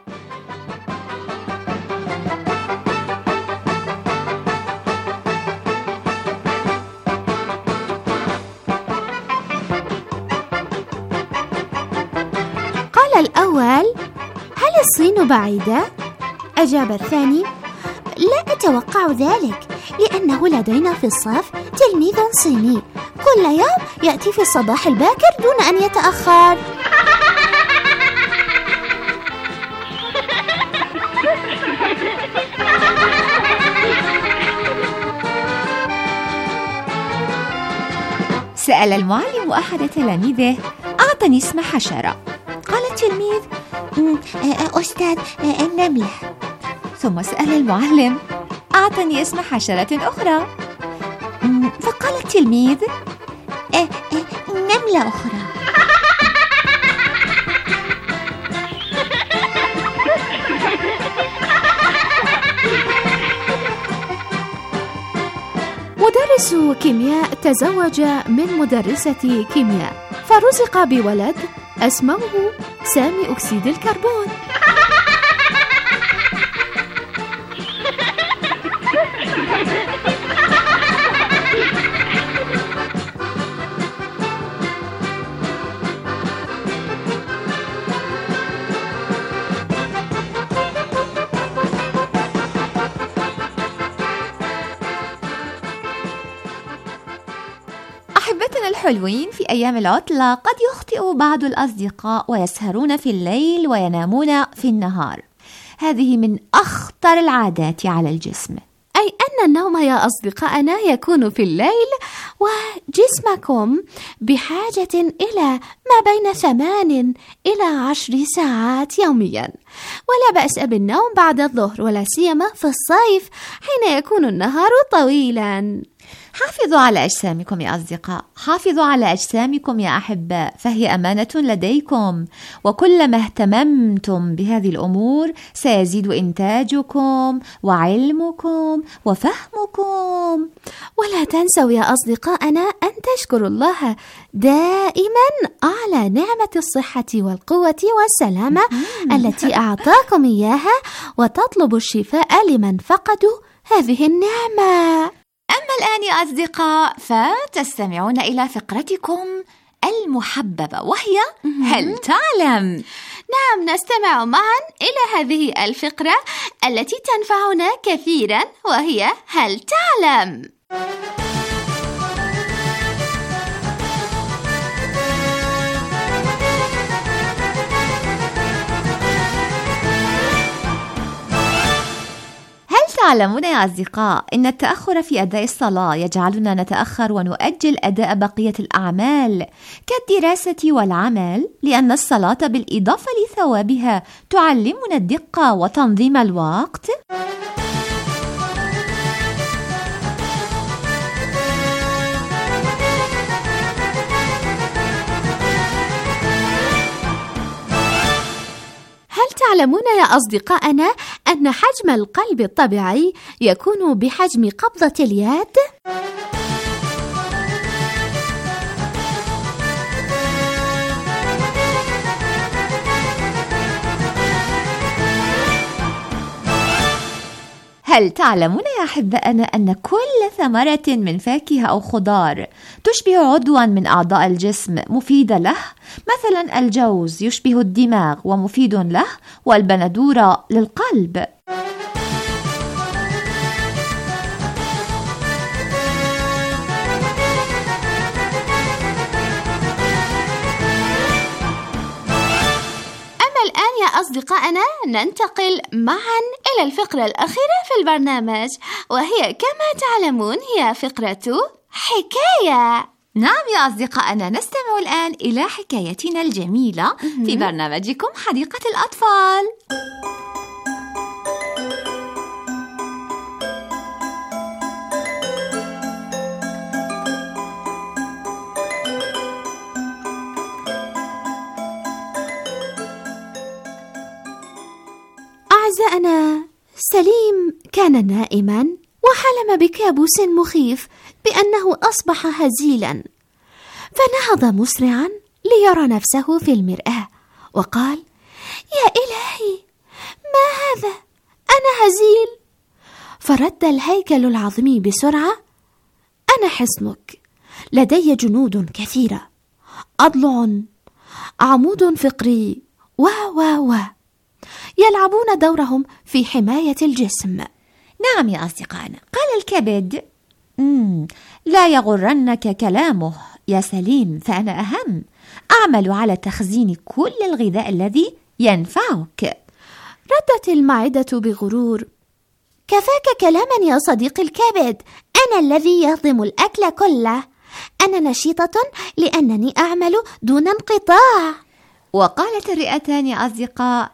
[SPEAKER 3] الأول: هل الصين بعيدة؟ أجاب الثاني: لا أتوقع ذلك، لأنه لدينا في الصف تلميذ صيني كل يوم يأتي في الصباح الباكر دون أن يتأخر.
[SPEAKER 8] سأل المعلم أحد تلاميذه: أعطني اسم حشرة. قال التلميذ: أستاذ، النملة. ثم سأل المعلم: أعطني اسم حشرة أخرى. فقال التلميذ: نملة أخرى.
[SPEAKER 3] مدرس كيمياء تزوج من مدرسة كيمياء، فرزق بولد اسمه سامي أكسيد الكربون.
[SPEAKER 8] أحبتنا الحلوين، في أيام العطلة قد يخطئ بعض الأصدقاء ويسهرون في الليل وينامون في النهار. هذه من أخطر العادات على الجسم.
[SPEAKER 3] أي أن النوم يا أصدقائنا يكون في الليل، وجسمكم بحاجة إلى ما بين ثمان إلى عشر ساعات يوميا، ولا بأس بالنوم بعد الظهر، ولا سيما في الصيف حين يكون النهار طويلا.
[SPEAKER 8] حافظوا على أجسامكم يا أصدقاء، حافظوا على أجسامكم يا أحباء، فهي أمانة لديكم، وكلما اهتممتم بهذه الأمور سيزيد إنتاجكم وعلمكم وفهمكم.
[SPEAKER 3] ولا تنسوا يا أصدقائنا أن تشكروا الله دائما على نعمة الصحة والقوة والسلامة التي أعطاكم إياها، وتطلبوا الشفاء لمن فقدوا هذه النعمة.
[SPEAKER 8] أما الآن يا أصدقاء فتستمعون إلى فقرتكم المحببة، وهي هل تعلم؟
[SPEAKER 3] نعم، نستمع معا إلى هذه الفقرة التي تنفعنا كثيرا، وهي هل تعلم؟
[SPEAKER 8] تعلمون يا أصدقاء أن التأخر في أداء الصلاة يجعلنا نتأخر ونؤجل أداء بقية الأعمال كالدراسة والعمل، لأن الصلاة بالإضافة لثوابها تعلمنا الدقة وتنظيم الوقت.
[SPEAKER 3] تعلمون يا أصدقائنا أن حجم القلب الطبيعي يكون بحجم قبضة اليد؟
[SPEAKER 8] هل تعلمون يا أحبائنا أن كل ثمرة من فاكهة أو خضار تشبه عضواً من أعضاء الجسم مفيدة له؟ مثلاً الجوز يشبه الدماغ ومفيد له، والبندورة للقلب.
[SPEAKER 3] يا أصدقائنا ننتقل معا إلى الفقرة الأخيرة في البرنامج، وهي كما تعلمون هي فقرة حكاية.
[SPEAKER 8] نعم يا أصدقائنا، نستمع الآن إلى حكايتنا الجميلة في برنامجكم حديقة الأطفال.
[SPEAKER 3] أعزائنا، سليم كان نائما وحلم بكابوس مخيف بأنه أصبح هزيلا، فنهض مسرعا ليرى نفسه في المرآة وقال: يا إلهي، ما هذا؟ أنا هزيل. فرد الهيكل العظمي بسرعة: أنا حصنك، لدي جنود كثيرة، أضلع، عمود فقري و و و يلعبون دورهم في حماية الجسم.
[SPEAKER 8] نعم يا أصدقائنا، قال الكبد: مم. لا يغرنك كلامه يا سليم، فأنا أهم، أعمل على تخزين كل الغذاء الذي ينفعك.
[SPEAKER 3] ردت المعدة بغرور: كفاك كلاما يا صديقي الكبد، أنا الذي يهضم الأكل كله، أنا نشيطة لأنني أعمل دون انقطاع.
[SPEAKER 8] وقالت الرئتان يا أصدقاء: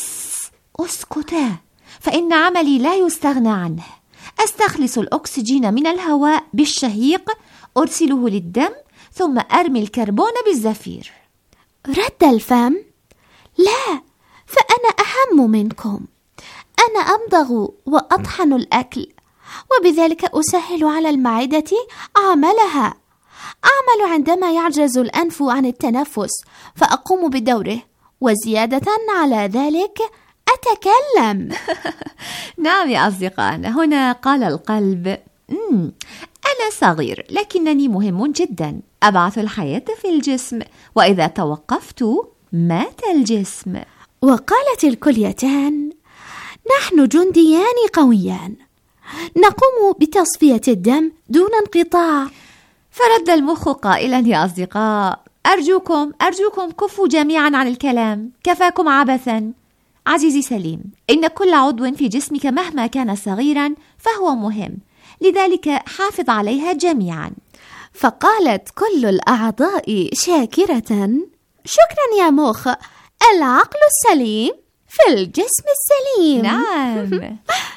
[SPEAKER 8] اسكتا، فإن عملي لا يستغنى عنه، أستخلص الأكسجين من الهواء بالشهيق، أرسله للدم، ثم أرمي الكربون بالزفير.
[SPEAKER 3] رد الفم: لا، فأنا أهم منكم، أنا أمضغ وأطحن الأكل، وبذلك أسهل على المعدة عملها. أعمل عندما يعجز الأنف عن التنفس فأقوم بدوره، وزيادة على ذلك أتكلم.
[SPEAKER 8] نعم يا أصدقائنا، هنا قال القلب: مم. أنا صغير لكنني مهم جدا، أبعث الحياة في الجسم، وإذا توقفت مات الجسم.
[SPEAKER 3] وقالت الكليتان: نحن جنديان قويان، نقوم بتصفية الدم دون انقطاع.
[SPEAKER 8] فرد المخ قائلا: يا أصدقاء، أرجوكم أرجوكم كفوا جميعا عن الكلام، كفاكم عبثا، عزيزي سليم، إن كل عضو في جسمك مهما كان صغيرا فهو مهم، لذلك حافظ عليها جميعا.
[SPEAKER 3] فقالت كل الأعضاء شاكرة: شكرا يا مخ، العقل السليم في الجسم السليم.
[SPEAKER 8] نعم.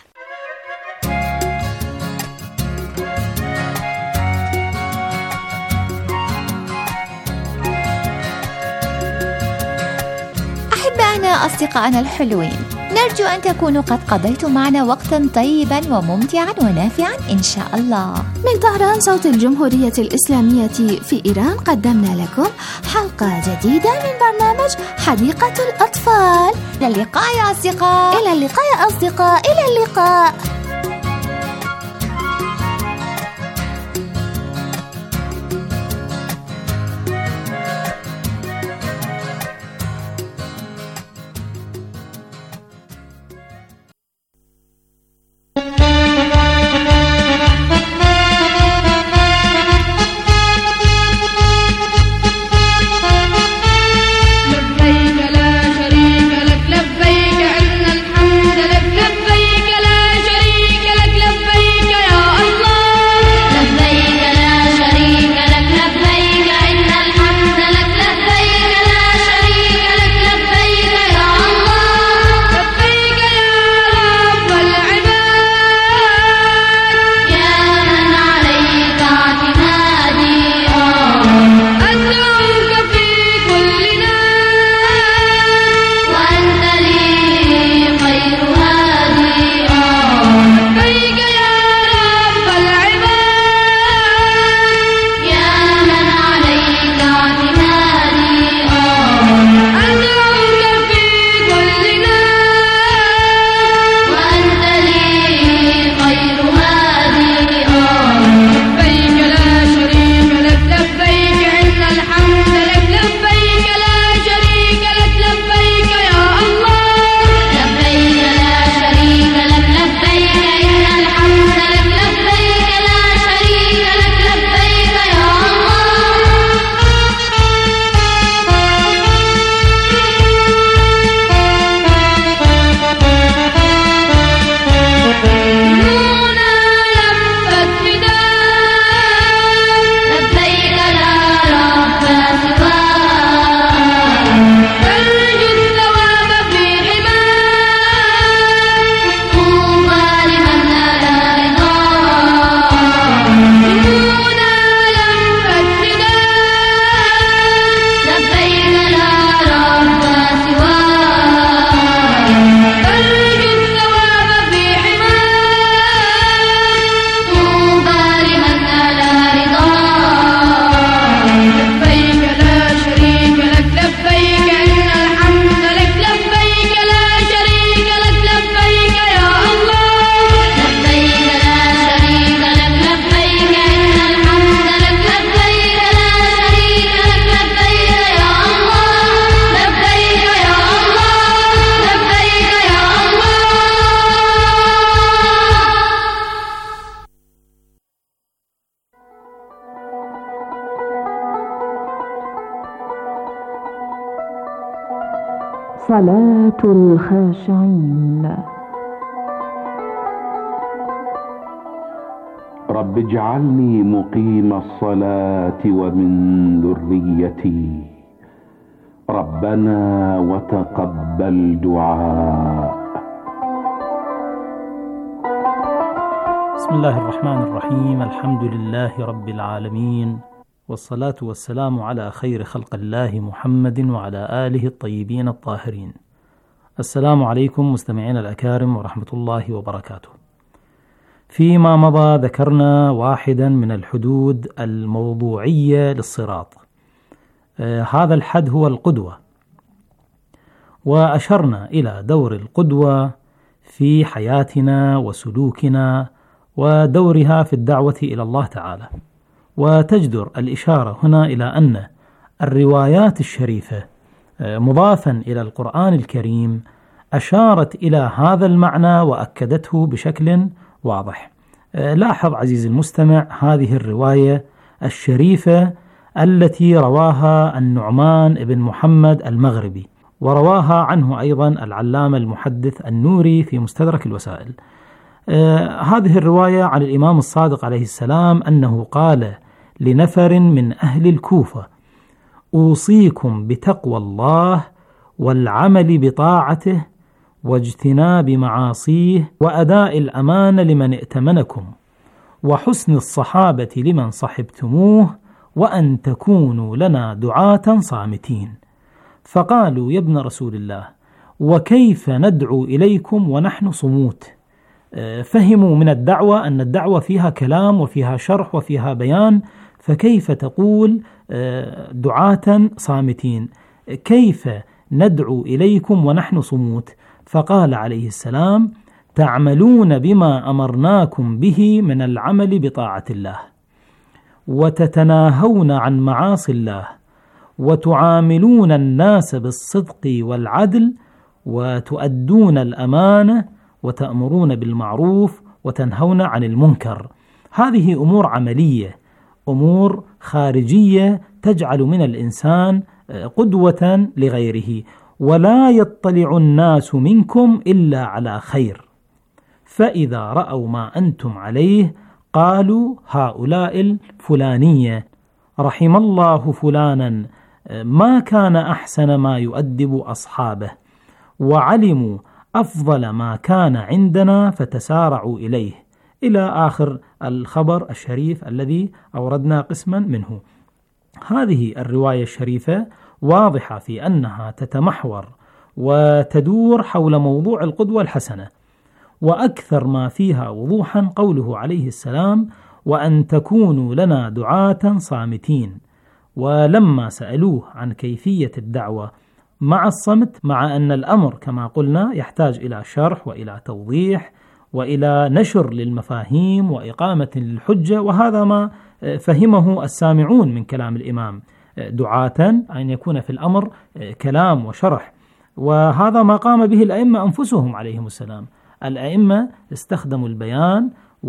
[SPEAKER 8] أحبائنا أصدقائنا الحلوين، نرجو أن تكونوا قد قضيتم معنا وقتا طيبا وممتعا ونافعا إن شاء الله.
[SPEAKER 3] من طهران صوت الجمهورية الإسلامية في إيران قدمنا لكم حلقة جديدة من برنامج حديقة الأطفال.
[SPEAKER 8] إلى اللقاء يا أصدقاء.
[SPEAKER 3] إلى اللقاء يا أصدقاء. إلى اللقاء.
[SPEAKER 13] صلاة الخاشعين.
[SPEAKER 14] رب اجعلني مقيم الصلاة ومن ذريتي، ربنا وتقبل دعاء.
[SPEAKER 15] بسم الله الرحمن الرحيم، الحمد لله رب العالمين، والصلاة والسلام على خير خلق الله محمد وعلى آله الطيبين الطاهرين. السلام عليكم مستمعين الأكارم ورحمة الله وبركاته. فيما مضى ذكرنا واحدا من الحدود الموضوعية للصراط، آه هذا الحد هو القدوة، وأشرنا إلى دور القدوة في حياتنا وسلوكنا ودورها في الدعوة إلى الله تعالى. وتجدر الإشارة هنا إلى أن الروايات الشريفة مضافا إلى القرآن الكريم أشارت إلى هذا المعنى وأكدته بشكل واضح. لاحظ عزيزي المستمع هذه الرواية الشريفة التي رواها النعمان بن محمد المغربي، ورواها عنه أيضا العلامة المحدث النوري في مستدرك الوسائل. آه هذه الرواية عن الإمام الصادق عليه السلام أنه قال لنفر من أهل الكوفة: أوصيكم بتقوى الله والعمل بطاعته واجتناب معاصيه وأداء الأمانة لمن ائتمنكم وحسن الصحابة لمن صحبتموه وأن تكونوا لنا دعاة صامتين. فقالوا: يا ابن رسول الله، وكيف ندعو إليكم ونحن صموت؟ فهموا من الدعوة أن الدعوة فيها كلام وفيها شرح وفيها بيان، فكيف تقول دعاة صامتين؟ كيف ندعو إليكم ونحن صموت؟ فقال عليه السلام: تعملون بما أمرناكم به من العمل بطاعة الله، وتتناهون عن معاصي الله، وتعاملون الناس بالصدق والعدل، وتؤدون الأمانة، وتأمرون بالمعروف، وتنهون عن المنكر. هذه أمور عملية، أمور خارجية تجعل من الإنسان قدوة لغيره. ولا يطلع الناس منكم إلا على خير، فإذا رأوا ما أنتم عليه قالوا: هؤلاء الفلانية، رحم الله فلانا، ما كان أحسن ما يؤدب أصحابه، وعلموا أفضل ما كان عندنا فتسارعوا إليه، إلى آخر الخبر الشريف الذي أوردنا قسما منه. هذه الرواية الشريفة واضحة في أنها تتمحور وتدور حول موضوع القدوة الحسنة، وأكثر ما فيها وضوحا قوله عليه السلام: وأن تكونوا لنا دعاة صامتين. ولما سألوه عن كيفية الدعوة مع الصمت، مع أن الأمر كما قلنا يحتاج إلى شرح وإلى توضيح وإلى نشر للمفاهيم وإقامة للحجة، وهذا ما فهمه السامعون من كلام الإمام، دعاة أن يكون في الأمر كلام وشرح، وهذا ما قام به الأئمة أنفسهم عليهم السلام. الأئمة استخدموا البيان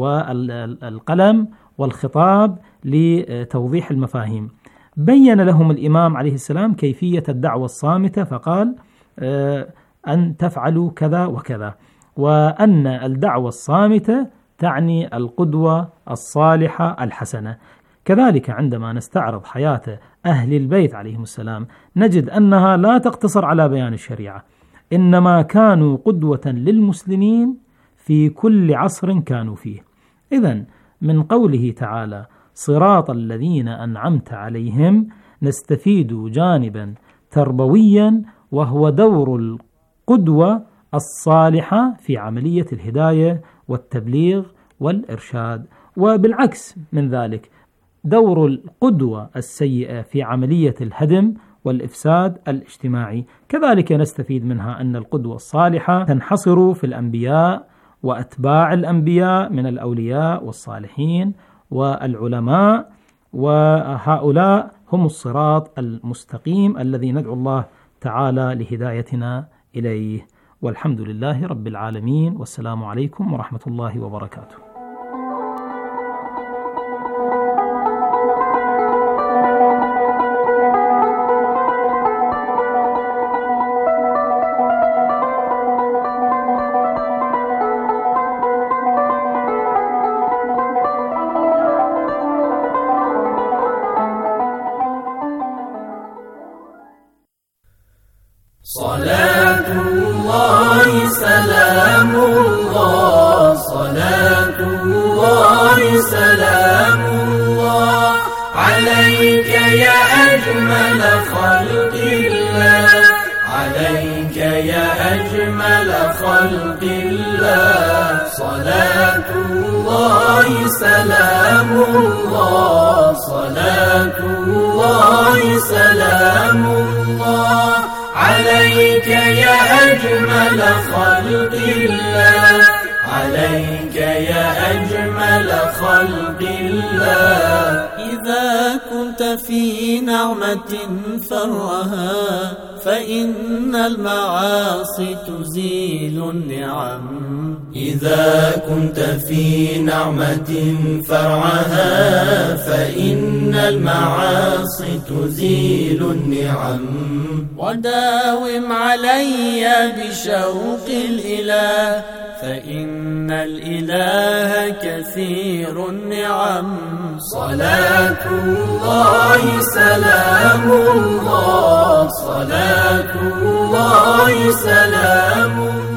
[SPEAKER 15] والقلم والخطاب لتوضيح المفاهيم. بين لهم الإمام عليه السلام كيفية الدعوة الصامتة، فقال أن تفعلوا كذا وكذا، وأن الدعوة الصامتة تعني القدوة الصالحة الحسنة. كذلك عندما نستعرض حياة أهل البيت عليهم السلام نجد أنها لا تقتصر على بيان الشريعة، إنما كانوا قدوة للمسلمين في كل عصر كانوا فيه. إذن من قوله تعالى: صراط الذين أنعمت عليهم، نستفيد جانبا تربويا، وهو دور القدوة الصالحة في عملية الهداية والتبليغ والإرشاد، وبالعكس من ذلك دور القدوة السيئة في عملية الهدم والإفساد الاجتماعي. كذلك نستفيد منها أن القدوة الصالحة تنحصر في الأنبياء وأتباع الأنبياء من الأولياء والصالحين والعلماء، وهؤلاء هم الصراط المستقيم الذي ندعو الله تعالى لهدايتنا إليه. والحمد لله رب العالمين، والسلام عليكم ورحمة الله وبركاته.
[SPEAKER 16] صلاة الله سلام الله، صلاة الله سلام الله عليك يا أجمل خلق الله، عليك يا أجمل خلق الله. صلاة الله سلام الله، صلاة الله سلام الله عليك يا أجمل خلق الله، عليك يا أجمل خلق الله. إذا كنت في نعمة فرعها فإن المعاصي تزيل النعم. إذا كنت في نعمة فرعها فإن المعاصي تزيل النعم. وداوم علي بشوق الإله فإن الإله كثير النعم. صلاة الله سلام الله، صلاة الله سلام الله.